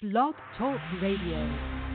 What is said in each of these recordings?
Blog Talk Radio.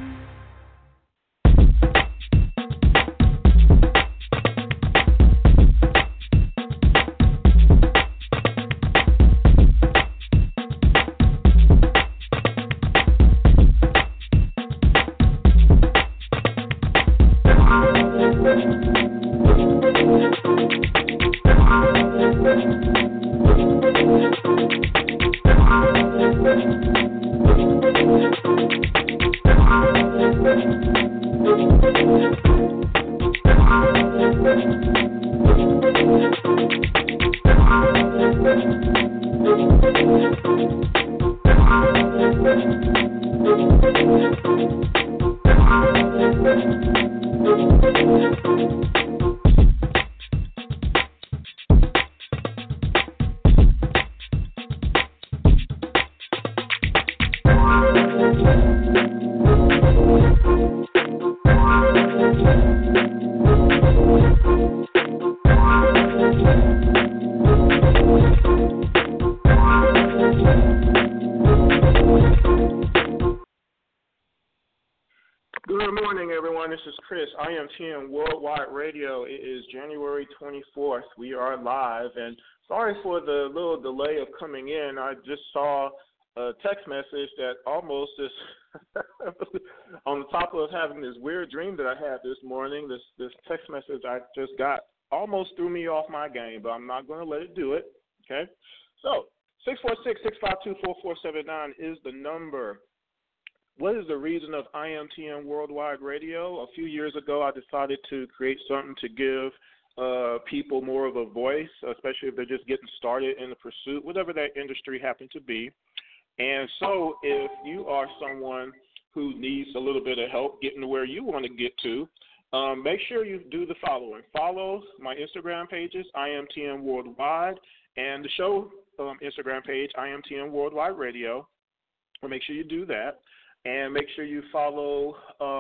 IMTN Worldwide Radio. It is January 24th. We are live, and sorry for the little delay of coming in. I just saw a text message that almost is on the top of having this weird dream that I had this morning. This text message I just got almost threw me off my game, but I'm not going to let it do it. Okay? So 646-652-4479 is the number. What is the reason of IMTN Worldwide Radio? A few years ago, I decided to create something to give people more of a voice, especially if they're just getting started in the pursuit, whatever that industry happened to be. And so if you are someone who needs a little bit of help getting to where you want to get to, make sure you do the following. Follow my Instagram pages, IMTN Worldwide, and the show Instagram page, IMTN Worldwide Radio. Well, make sure you do that. And make sure you follow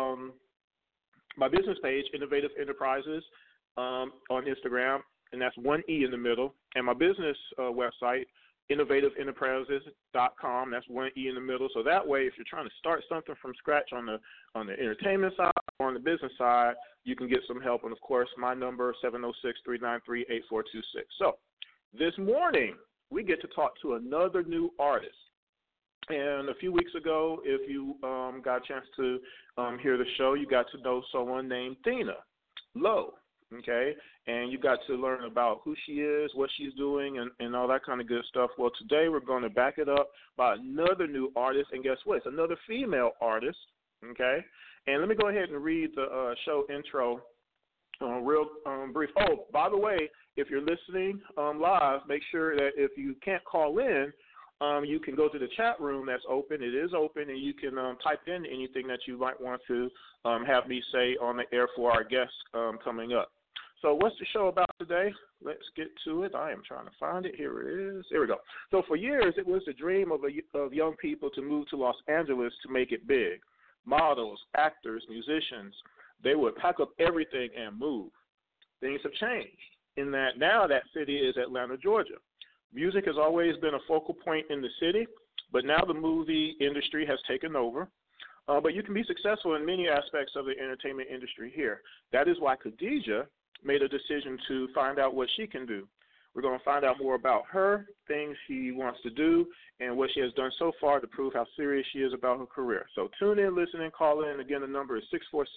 my business page, Innovative Enterprises, on Instagram, and that's one E in the middle. And my business website, innovativeenterprises.com, that's one E in the middle. So that way, if you're trying to start something from scratch on the entertainment side or on the business side, you can get some help. And, of course, my number, 706-393-8426. So this morning, we get to talk to another new artist. And a few weeks ago, if you got a chance to hear the show, you got to know someone named Thina Lowe, okay? And you got to learn about who she is, what she's doing, and all that kind of good stuff. Well, today we're going to back it up by another new artist, and guess what? It's another female artist, okay? And let me go ahead and read the show intro real brief. Oh, by the way, if you're listening live, make sure that if you can't call in, you can go to the chat room that's open. It is open, and you can type in anything that you might want to have me say on the air for our guests coming up. So what's the show about today? Let's get to it. I am trying to find it. Here it is. Here we go. So for years, it was the dream of young people to move to Los Angeles to make it big. Models, actors, musicians, they would pack up everything and move. Things have changed in that now that city is Atlanta, Georgia. Music has always been a focal point in the city, but now the movie industry has taken over. But you can be successful in many aspects of the entertainment industry here. That is why Khadijah made a decision to find out what she can do. We're going to find out more about her, things she wants to do, and what she has done so far to prove how serious she is about her career. So tune in, listen in, call in. Again, the number is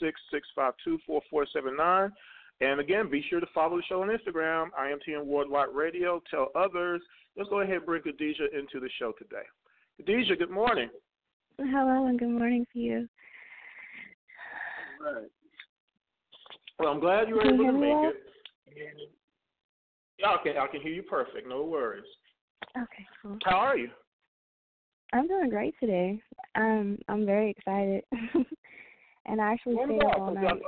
646-652-4479. And, again, be sure to follow the show on Instagram, IMTN Worldwide Radio. Tell others. Let's go ahead and bring Khadijah into the show today. Khadijah, good morning. Hello, and good morning to you. All right. Well, I'm glad you were able to make it. Yeah, okay, I can hear you perfect. No worries. Okay, cool. How are you? I'm doing great today. I'm very excited. And I actually stayed up all night.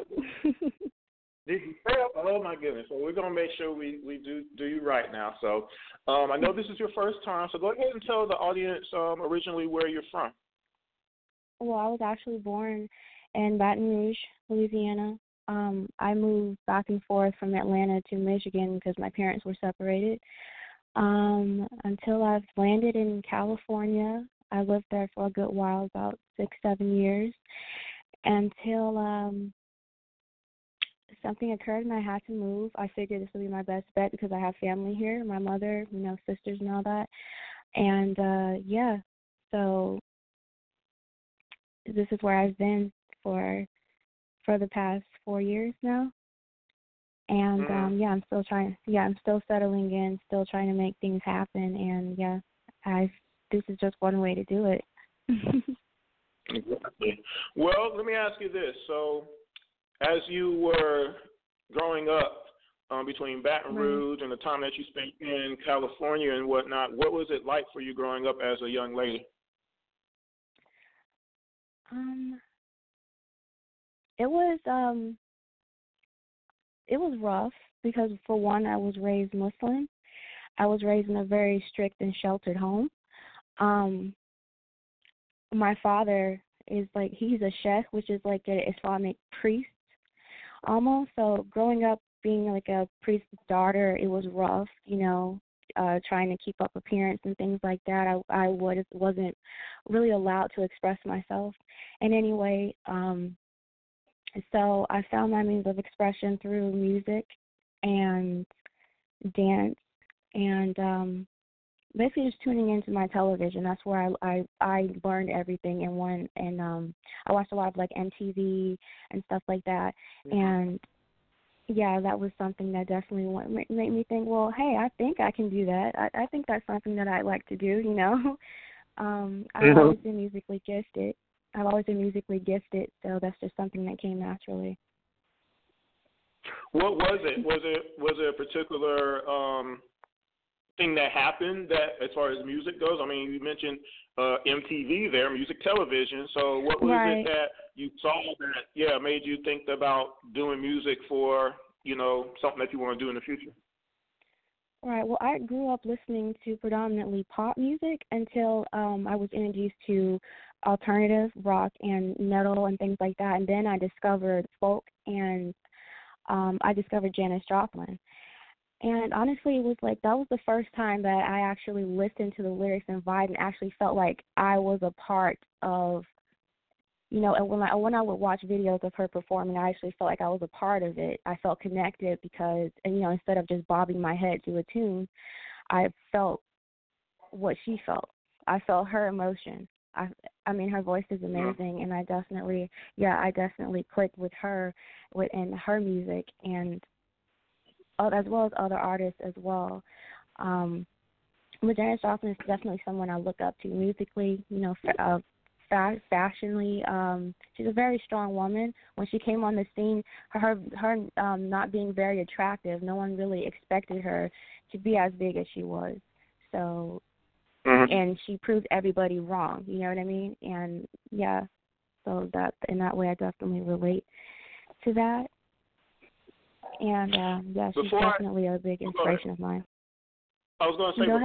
Did you stay up? Oh, my goodness. Well, we're going to make sure we do you right now. So I know this is your first time, so go ahead and tell the audience originally where you're from. Well, I was actually born in Baton Rouge, Louisiana. I moved back and forth from Atlanta to Michigan because my parents were separated until I've landed in California. I lived there for a good while, about 6-7 years, until something occurred and I had to move. I figured this would be my best bet because I have family here, my mother, sisters and all that. And so this is where I've been for the past 4 years now. And I'm still I'm still settling in, still trying to make things happen, and this is just one way to do it. Exactly. Well, let me ask you this. So, as you were growing up between Baton Rouge and the time that you spent in California and whatnot, what was it like for you growing up as a young lady? It was rough because, for one, I was raised Muslim. I was raised in a very strict and sheltered home. My father is he's a sheikh, which is like an Islamic priest almost. So growing up being like a priest's daughter, it was rough, trying to keep up appearance and things like that. I wasn't really allowed to express myself in any way. So I found my means of expression through music and dance and basically just tuning into my television. That's where I learned everything in one. And I watched a lot of MTV and stuff like that. And that was something that definitely made me think, well, hey, I think I can do that. I think that's something that I'd like to do, I've always been musically gifted. So that's just something that came naturally. What was it? Was it a particular thing that happened that, as far as music goes? I mean, you mentioned MTV there, music television. So what was it that you saw that, made you think about doing music for, something that you want to do in the future? Right. Well, I grew up listening to predominantly pop music until I was introduced to alternative rock and metal and things like that. And then I discovered folk, and I discovered Janis Joplin. And honestly, it was that was the first time that I actually listened to the lyrics and vibe and actually felt like I was a part of, and when I would watch videos of her performing, I actually felt like I was a part of it. I felt connected because, instead of just bobbing my head to a tune, I felt what she felt. I felt her emotion. I mean, her voice is amazing, and I definitely clicked with her and her music, and as well as other artists as well. But Janis Joplin is definitely someone I look up to musically, fashionably. She's a very strong woman. When she came on the scene, her not being very attractive, no one really expected her to be as big as she was. So, and she proved everybody wrong. You know what I mean? And so that in that way, I definitely relate to that. And she's definitely a big inspiration of mine. I was going to say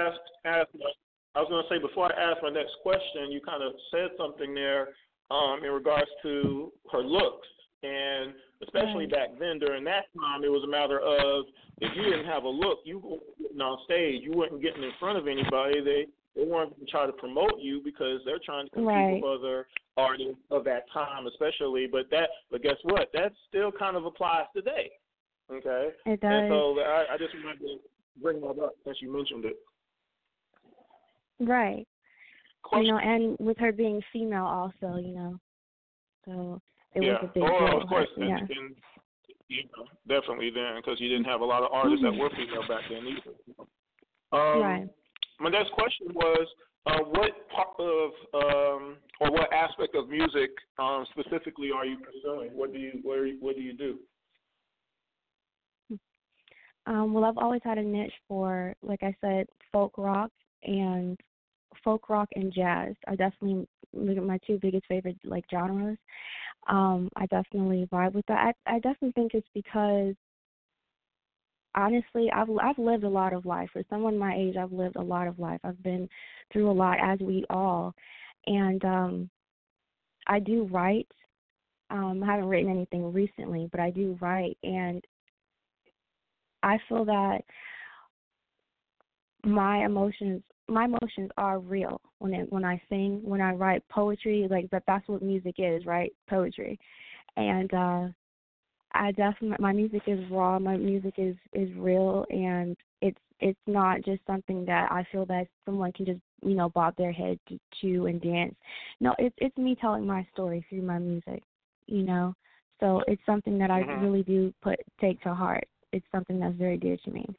before I ask my next question, you kind of said something there in regards to her looks, and especially back then during that time, it was a matter of if you didn't have a look, you weren't on stage, you weren't getting in front of anybody. They weren't going to try to promote you because they're trying to compete with other artists of that time, especially. But guess what? That still kind of applies today. Okay. It does. And so I just wanted to bring that up since you mentioned it. Right. Question. And with her being female also, so it was a big deal. Of course, and definitely then, because you didn't have a lot of artists that were female back then either. Right. My next question was, what part of or what aspect of music specifically are you pursuing? What do you do? Well, I've always had a niche for, like I said, folk rock and jazz. I definitely my two biggest favorite genres. I definitely vibe with that. I definitely think it's because, honestly, I've lived a lot of life. For someone my age, I've lived a lot of life. I've been through a lot, as we all, and I do write. I haven't written anything recently, but I do write, and I feel that my emotions my emotions are real when I sing, when I write poetry. Like that's what music is, right? Poetry, and I definitely, my music is raw. My music is real, and it's not just something that I feel that someone can just bob their head to and dance. No, it's me telling my story through my music. So it's something that I really do take to heart. It's something that's very dear to me.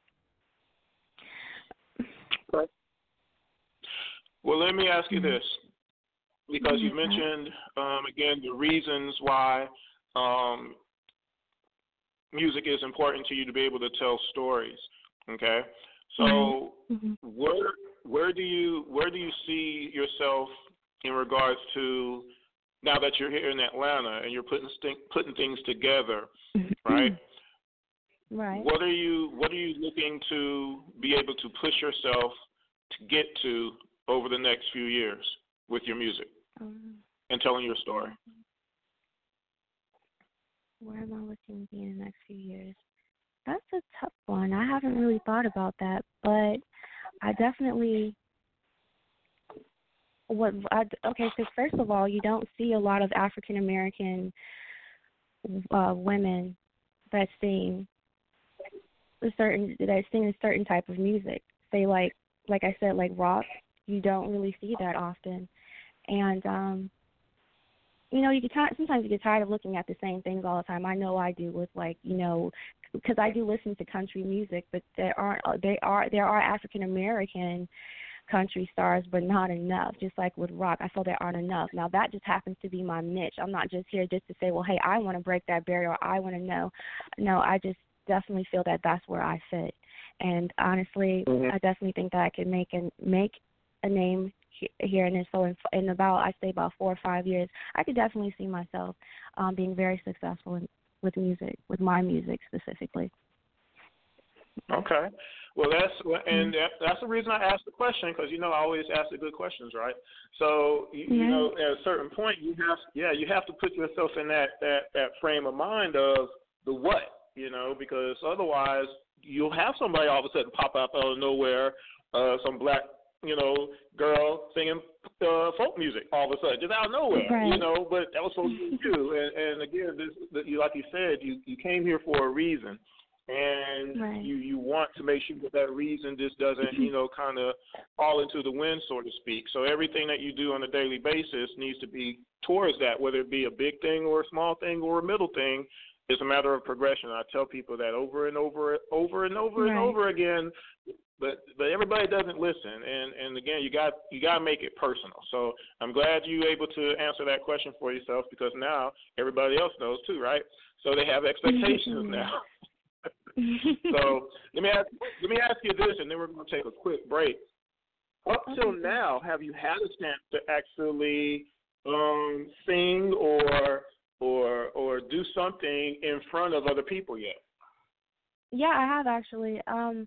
Well, let me ask you this, because you mentioned again the reasons why music is important to you to be able to tell stories. Okay, so where do you see yourself in regards to, now that you're here in Atlanta and you're putting things together, right? Right. What are you looking to be able to push yourself to get to over the next few years with your music and telling your story? Where am I looking to be in the next few years? That's a tough one. I haven't really thought about that, but I definitely because first of all, you don't see a lot of African American women that sing a certain type of music. Say like I said, like rock. You don't really see that often, and sometimes you get tired of looking at the same things all the time. I know I do with because I do listen to country music, but there are African American country stars, but not enough. Just like with rock, I feel there aren't enough. Now that just happens to be my niche. I'm not just here just to say, well, hey, I want to break that barrier, or I want to know. No, I just definitely feel that that's where I fit. And honestly, I definitely think that I can make a name here, and so in about 4 or 5 years, I could definitely see myself being very successful with music, with my music specifically. Okay. Well, that's the reason I asked the question, because I always ask the good questions, right? So at a certain point, you have to put yourself in that frame of mind of the what, because otherwise you'll have somebody all of a sudden pop up out of nowhere, some black girl singing folk music all of a sudden, just out of nowhere, right. But that was supposed to be you. And again, like you said, you came here for a reason, and right. you want to make sure that reason just doesn't, kind of fall into the wind, so to speak. So everything that you do on a daily basis needs to be towards that, whether it be a big thing or a small thing or a middle thing. It's a matter of progression. I tell people that over and over and over and over again. But everybody doesn't listen, and again, you got to make it personal. So I'm glad you were able to answer that question for yourself, because now everybody else knows too, right? So they have expectations now. So let me ask you this, and then we're going to take a quick break. Up till now, have you had a chance to actually sing or do something in front of other people yet? Yeah, I have actually.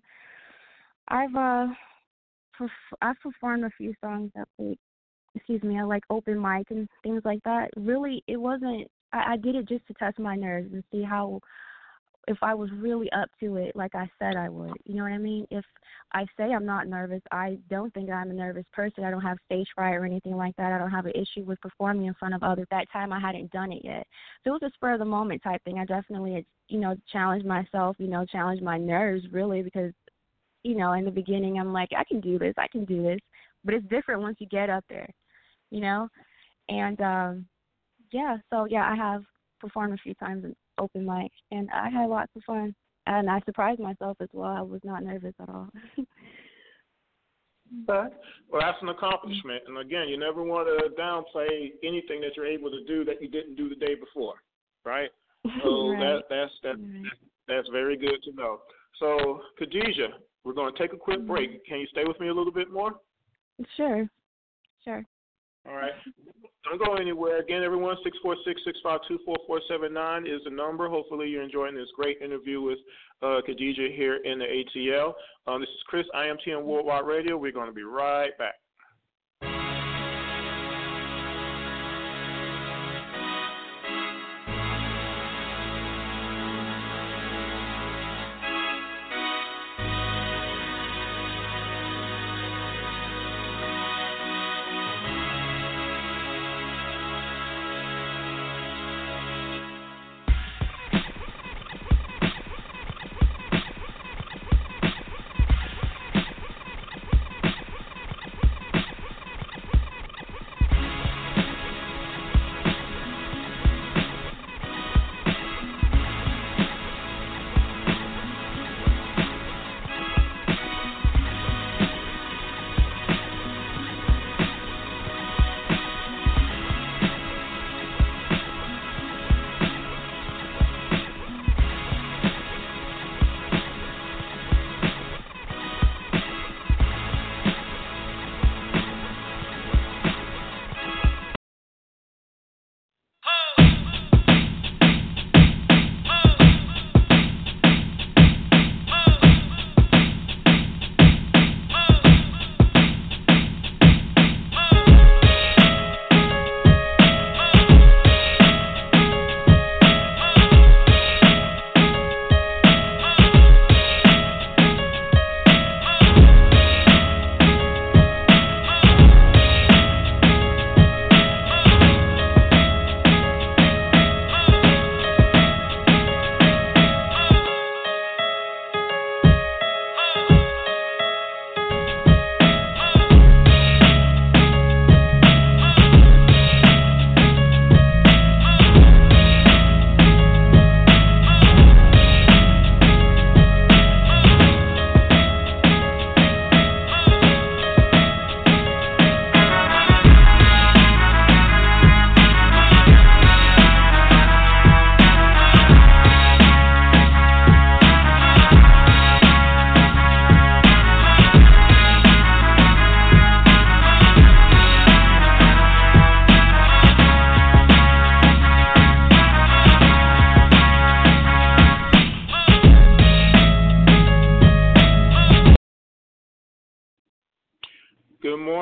I've performed a few songs at like open mic and things like that. Really, it wasn't. I did it just to test my nerves and see if I was really up to it, like I said I would. You know what I mean? If I say I'm not nervous, I don't think I'm a nervous person. I don't have stage fright or anything like that. I don't have an issue with performing in front of others. That time I hadn't done it yet. So it was a spur of the moment type thing. I definitely, challenged myself, challenged my nerves really, because, in the beginning I'm like, I can do this. But it's different once you get up there, And, I have performed a few times in open mic, and I had lots of fun. And I surprised myself as well. I was not nervous at all. Okay. Well, that's an accomplishment. And again, you never want to downplay anything that you're able to do that you didn't do the day before, right? So right. that's very good to know. So, Khadijah, we're going to take a quick break. Can you stay with me a little bit more? Sure. All right. Don't go anywhere. Again, everyone, 646-652-4479 is the number. Hopefully you're enjoying this great interview with Khadijah here in the ATL. This is Chris, IMTN Worldwide Radio. We're going to be right back.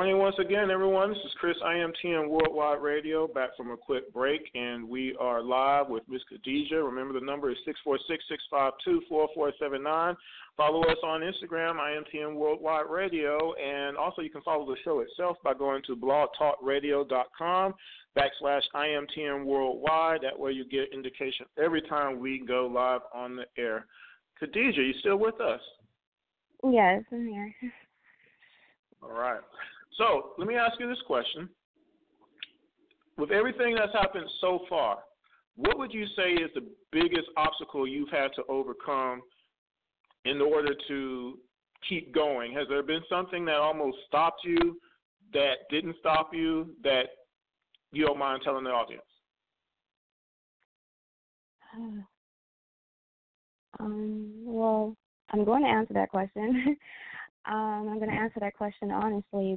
morning once again, everyone. This is Chris, IMTN Worldwide Radio, back from a quick break, and we are live with Miss Khadijah. Remember, the number is 646-652-4479. Follow us on Instagram, IMTN Worldwide Radio, and also you can follow the show itself by going to blogtalkradio.com/IMTN Worldwide. That way you get indication every time we go live on the air. Khadijah, you still with us? Yes, I'm here. All right. So let me ask you this question. With everything that's happened so far, what would you say is the biggest obstacle you've had to overcome in order to keep going? Has there been something that almost stopped you, that didn't stop you, that you don't mind telling the audience? Well, I'm going to answer that question. I'm going to answer that question honestly.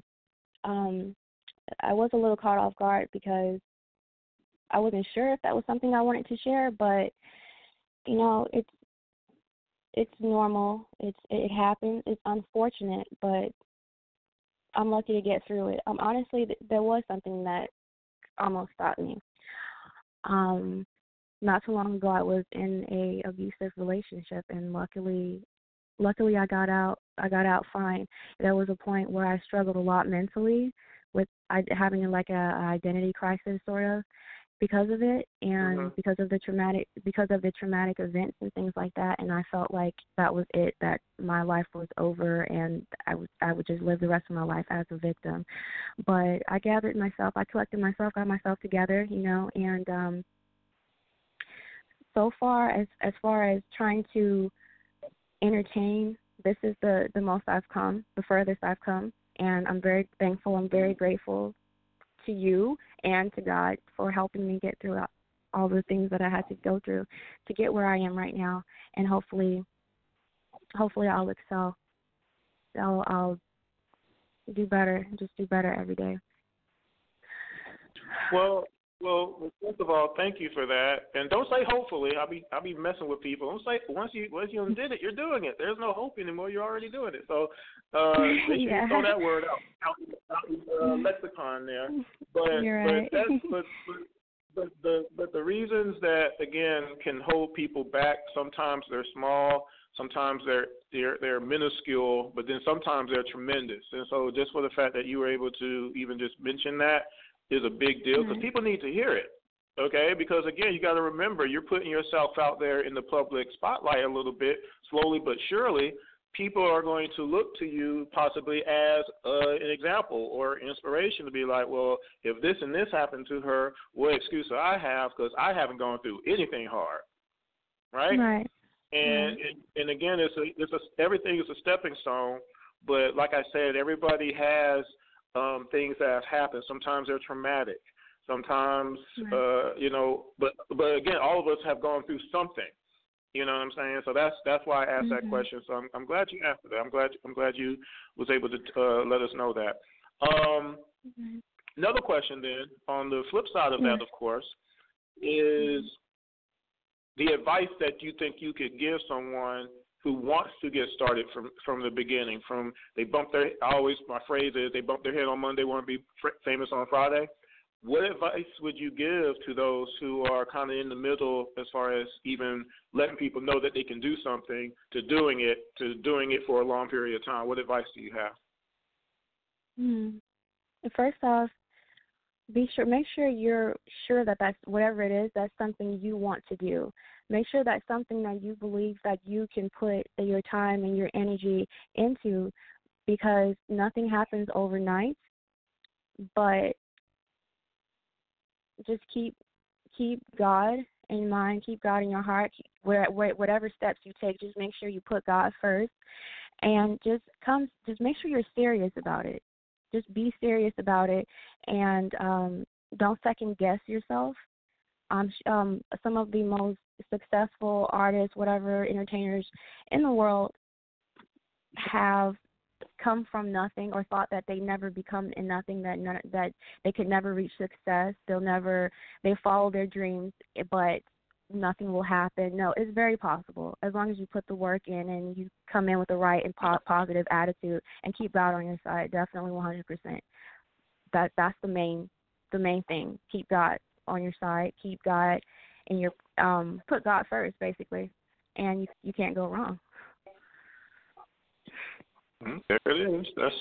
I was a little caught off guard because I wasn't sure if that was something I wanted to share, but you know, it's normal. It happens. It's unfortunate, but I'm lucky to get through it. Honestly, there was something that almost stopped me. Not too long ago, I was in a abusive relationship, and luckily I got out. I got out fine. There was a point where I struggled a lot mentally with having like a identity crisis sort of because of it, and because of the traumatic events and things like that. And I felt like that was it, that my life was over, and I would just live the rest of my life as a victim. But I gathered myself, I collected myself, got myself together, you know, and so far as trying to entertain, this is the most I've come, the furthest I've come, and I'm very thankful. I'm very grateful to you and to God for helping me get through all the things that I had to go through to get where I am right now, and hopefully I'll excel. I'll do better, just do better every day. Well, first of all, thank you for that. And don't say hopefully. I'll be messing with people. Don't say once you did it, you're doing it. There's no hope anymore. You're already doing it. So make sure you throw that word out the lexicon there. But you're right. but the reasons that again can hold people back, sometimes they're small, sometimes they're minuscule, but then sometimes they're tremendous. And so just for the fact that you were able to even just mention that is a big deal, because people need to hear it, okay? Because, again, you got to remember, you're putting yourself out there in the public spotlight a little bit, slowly but surely. People are going to look to you possibly as an example or inspiration to be like, well, if this and this happened to her, what excuse do I have, because I haven't gone through anything hard, right? Right. And again, everything is a stepping stone, but like I said, everybody has things that have happened. Sometimes they're traumatic. Sometimes, you know, but again, all of us have gone through something. You know what I'm saying? So that's why I asked that question. So I'm glad you answered that. I'm glad you was able to let us know that. Another question then, on the flip side of that, of course, is the advice that you think you could give someone who wants to get started from the beginning. My phrase is, they bump their head on Monday, want to be famous on Friday. What advice would you give to those who are kind of in the middle as far as even letting people know that they can do something, to doing it for a long period of time? What advice do you have? First off, make sure you're sure that that's whatever it is, that's something you want to do. Make sure that's something that you believe that you can put your time and your energy into, because nothing happens overnight. But just keep God in mind, keep God in your heart. Whatever steps you take, just make sure you put God first, and just make sure you're serious about it. Just be serious about it, and don't second guess yourself. Some of the most successful artists, whatever, entertainers in the world have come from nothing, or thought that they never become in nothing, that they could never reach success. They follow their dreams, but nothing will happen. No, it's very possible, as long as you put the work in and you come in with the right and positive attitude and keep God on your side. Definitely 100%. that's the main thing. Keep God on your side. Keep God in your put God first, basically, and you can't go wrong. There it is. That's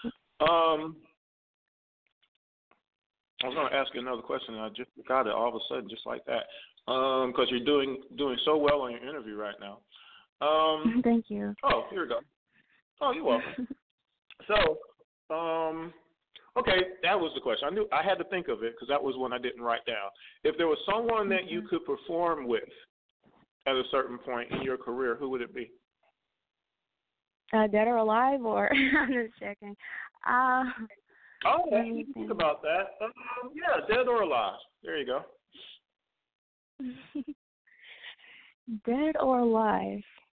I was going to ask you another question, and I just got it all of a sudden, just like that, because you're doing so well on your interview right now. Thank you. Oh, here we go. Oh, you're welcome. So, okay, that was the question. I knew I had to think of it because that was one I didn't write down. If there was someone that you could perform with at a certain point in your career, who would it be? Dead or alive, or I'm just checking. You can think about that. Yeah, dead or alive. There you go. Dead or alive?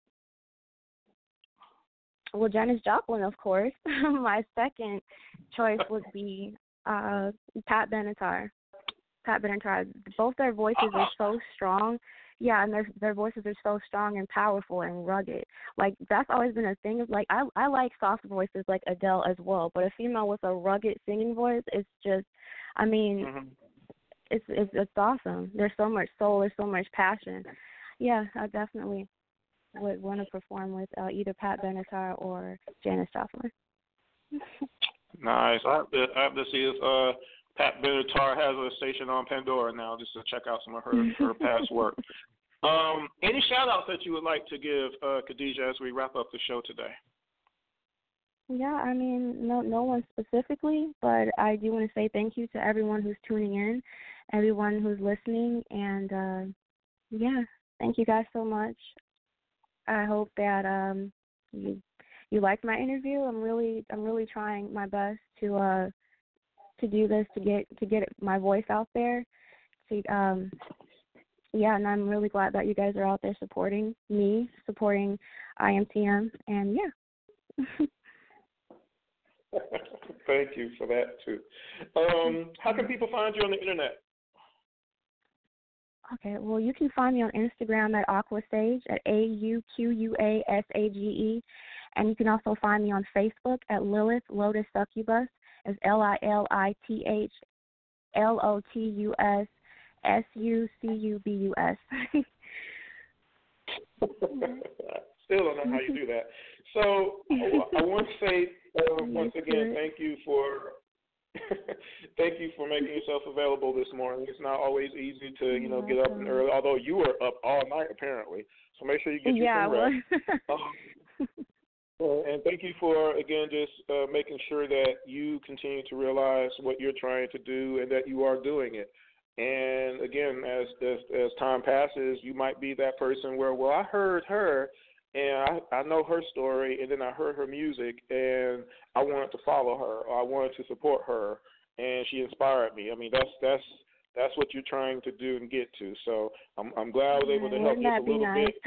Well, Janis Joplin, of course. My second choice would be Pat Benatar. Pat Benatar. Both their voices are so strong. Yeah, and their voices are so strong and powerful and rugged. Like, that's always been a thing. Like, I like soft voices like Adele as well, but a female with a rugged singing voice, it's just, I mean, it's awesome. There's so much soul, there's so much passion. Yeah, I definitely would want to perform with either Pat Benatar or Janis Joplin. Nice. I have to see if Pat Benatar has a station on Pandora now, just to check out some of her past work. Any shout-outs that you would like to give, Khadijah, as we wrap up the show today? Yeah, I mean, no one specifically, but I do want to say thank you to everyone who's tuning in, everyone who's listening, and yeah, thank you guys so much. I hope that you liked my interview. I'm really trying my best to do this, to get my voice out there. Yeah, and I'm really glad that you guys are out there supporting me, supporting IMTM, and yeah. Thank you for that too. How can people find you on the internet? Okay, well, you can find me on Instagram at Aquasage, at AUQUASAGE, and you can also find me on Facebook at Lilith Lotus Succubus, as LILITH LOTUS SUCUBUS. Still don't know how you do that. So I want to say once again, thank you for making yourself available this morning. It's not always easy to get up and early, although you were up all night apparently. So make sure you get some rest. And thank you for, again, just making sure that you continue to realize what you're trying to do and that you are doing it. And, again, as time passes, you might be that person where, well, I heard her, and I know her story, and then I heard her music, and I wanted to follow her, or I wanted to support her, and she inspired me. I mean, that's what you're trying to do and get to. So I'm glad I was able to help you a little bit.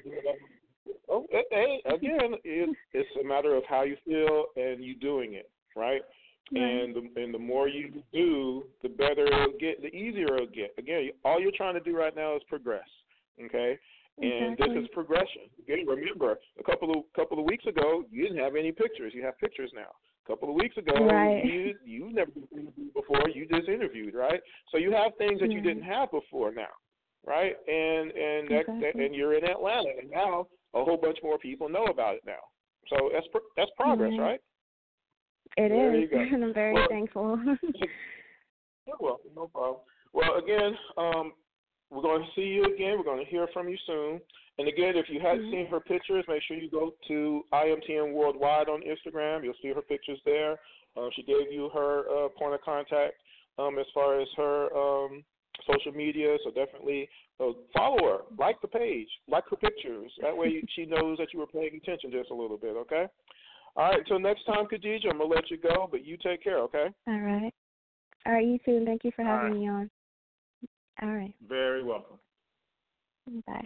Oh, hey, again, it's a matter of how you feel and you doing it, right? And the more you do, the better it'll get, the easier it'll get. Again, all you're trying to do right now is progress, okay? And this is progression. Again, remember, a couple of weeks ago, you didn't have any pictures. You have pictures now. A couple of weeks ago, you never been interviewed before. You just interviewed, right? So you have things that you didn't have before now, right? And you're in Atlanta, and now a whole bunch more people know about it now. So that's progress, right? It is, and I'm very thankful. You're welcome, no problem. Well, again, we're going to see you again. We're going to hear from you soon. And again, if you hadn't seen her pictures, make sure you go to IMTM Worldwide on Instagram. You'll see her pictures there. She gave you her point of contact as far as her social media, so definitely follow her, like the page, like her pictures. That way she knows that you were paying attention just a little bit, okay? All right, until next time, Khadijah, I'm going to let you go, but you take care, okay? All right. All right, you too. Thank you for having me on. All right. Very welcome. Bye.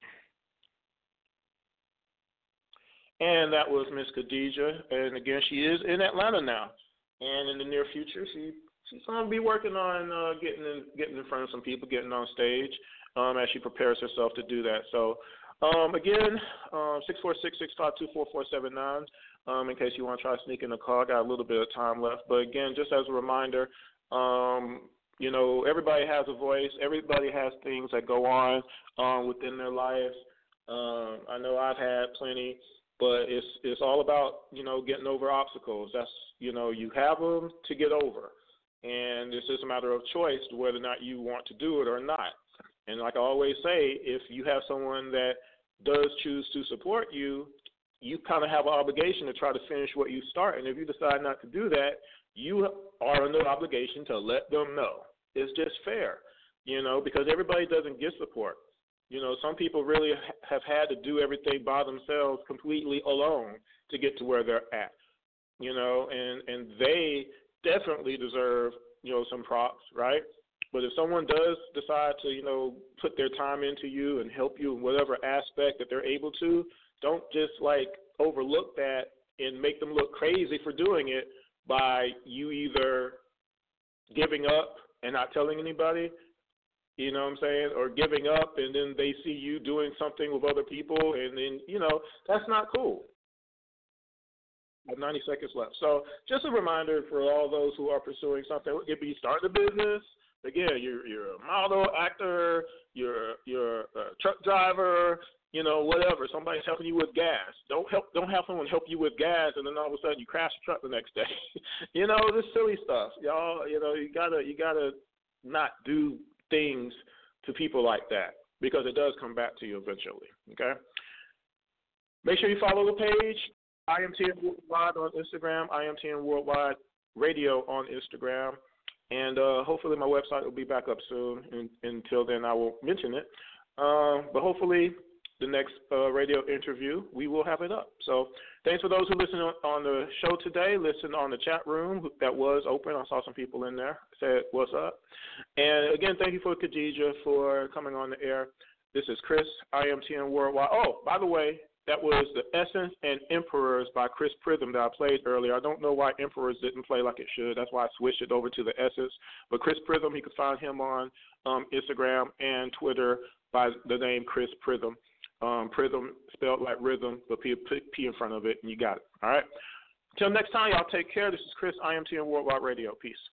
And that was Miss Khadijah. And, again, she is in Atlanta now. And in the near future, she's going to be working on getting in front of some people, getting on stage as she prepares herself to do that. So, again, 646-652-4479. in case you want to try to sneak in a call. I got a little bit of time left. But, again, just as a reminder, you know, everybody has a voice. Everybody has things that go on within their lives. I know I've had plenty, but it's all about, you know, getting over obstacles. That's, you know, you have them to get over. And it's just a matter of choice whether or not you want to do it or not. And like I always say, if you have someone that does choose to support you, you kind of have an obligation to try to finish what you start. And if you decide not to do that, you are under obligation to let them know. It's just fair, you know, because everybody doesn't get support. You know, some people really have had to do everything by themselves completely alone to get to where they're at, you know, and they definitely deserve, you know, some props, right? But if someone does decide to, you know, put their time into you and help you in whatever aspect that they're able to, don't just, like, overlook that and make them look crazy for doing it by you either giving up and not telling anybody, you know what I'm saying, or giving up and then they see you doing something with other people and then, you know, that's not cool. I have 90 seconds left. So just a reminder for all those who are pursuing something. It could be starting a business. Again, you're a model, actor, you're a truck driver, you know, whatever. Somebody's helping you with gas. Don't have someone help you with gas and then all of a sudden you crash the truck the next day. You know, this silly stuff. Y'all, you know, you gotta not do things to people like that because it does come back to you eventually. Okay? Make sure you follow the page. IMTN Worldwide on Instagram, IMTN Worldwide Radio on Instagram. And hopefully my website will be back up soon. And until then, I won't mention it. But hopefully the next radio interview, we will have it up. So thanks for those who listened on the show today. Listen on the chat room that was open. I saw some people in there. Said, what's up? And, again, thank you for Khadija for coming on the air. This is Chris, IMTN Worldwide. Oh, by the way, that was The Essence and Emperors by Chris Prism that I played earlier. I don't know why Emperors didn't play like it should. That's why I switched it over to The Essence. But Chris Prism, you can find him on Instagram and Twitter by the name Chris Prism. Prism spelled like rhythm, but P in front of it, and you got it. All right? Until next time, y'all take care. This is Chris, IMTN Worldwide Radio. Peace.